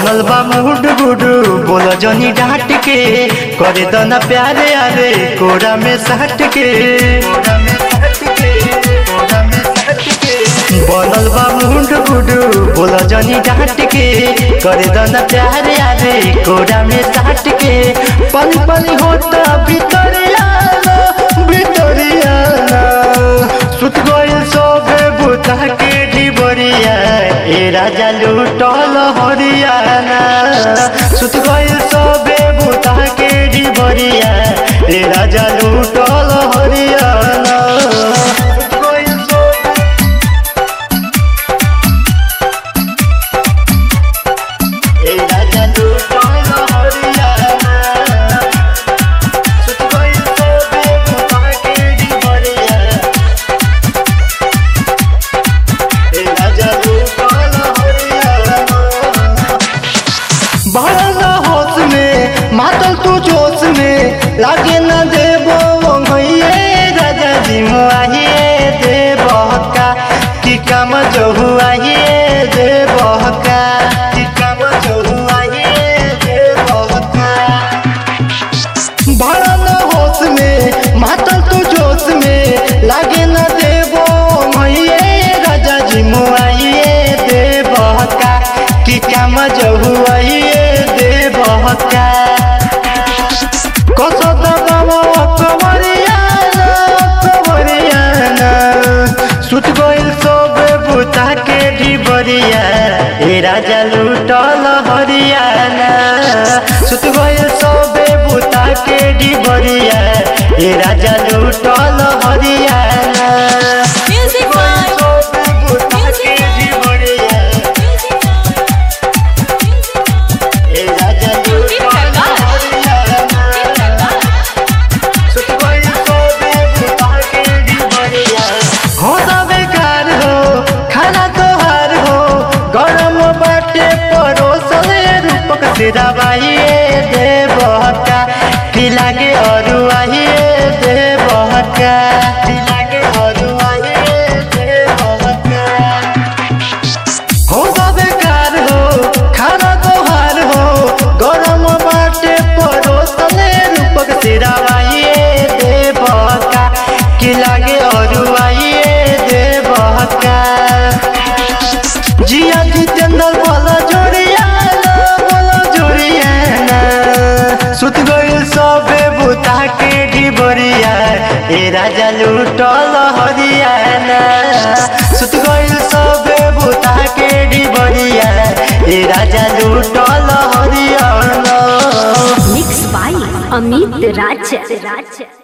बनल बा मुड गुडू बोल जनी डांट के करे दना प्यारे आरे कोरा में साट के बनल बा मुड गुडू बोल जनी डांट के करे दना प्यारे आरे कोरा में साट के पल पल होता भितरिया सुत गइल सोबे बुता के ढिबरिया ए राजा लूटल हरियाना सुत गइल सोबे बुता के ढिबरिया ए राजा लूटल हरियाना मातल तू जोश में लागे न देबो राजा जी मुआहिए देबो का कि काम जो हुआहिए देबो का कि काम जो हुआहिए देबो का भरा न होश में मातल तू जोश में लागे न देबो राजा जी मुआहिए देबो का कि काम जो हुआहिए देबो का सुत गइल सोबे बुता के ढिबरिया ए राजा लूटल हरियाना सुत गइल सोबे बुता के ढिबरिया ए राजा लूटल हरियाना दवाइए देबो का कि लागे अरुआइए देबो का कि लागे अरुआइए देबो का हो जाबे कार हो खाना तोहार हो गरम बाटे परोसले रूपक से दवाइए देबो का कि लागे अरुआइए देबो का जिया जितेंद्र बोला जोड़िया सुत गइल सबे बुता के ढिबरिया ए राजा लूटल हरियाना सुत गइल सबे बुता के ढिबरिया ए राजा लूटल Haryana mix by Amit Raj.